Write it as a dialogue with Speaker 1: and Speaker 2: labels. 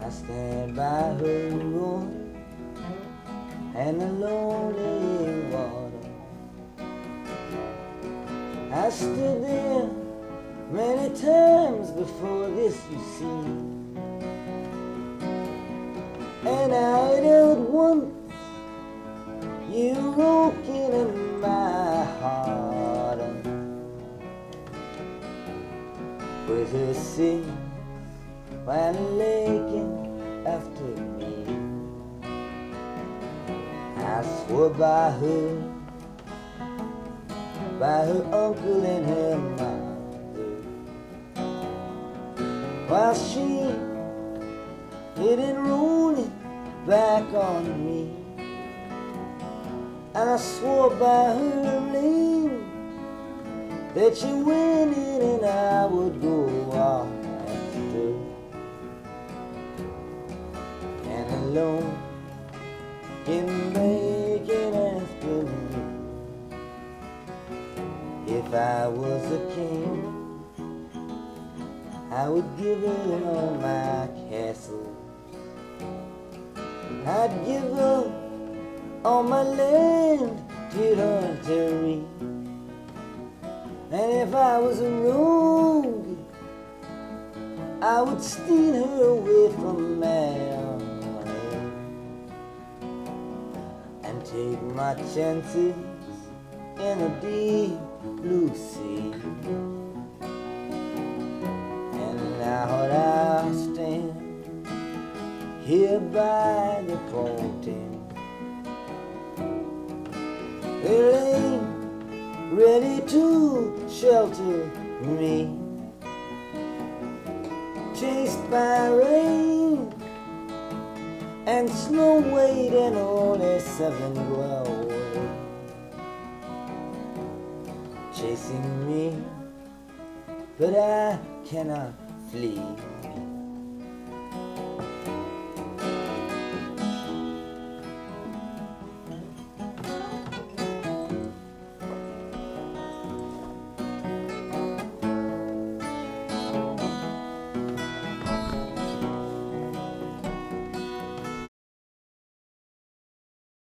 Speaker 1: I stand by her ruin and the lonely water. I stood there many times before this, you see, and I heard once you broke in my heart with her sins while licking after me. I swore by her uncle and her mother, while she didn't roll it back on me. I swore by her name that she went in and I would go after, and alone in making after me. If I was a king, I would give her all my castles. I'd give her all my land territory. And if I was a rogue, I would steal her away from man and take my chances in the deep blue sea. And now I stand here by the fountain, they lay ready to shelter me, chased by rain and snow waiting only 7 glow, chasing me, but I cannot flee.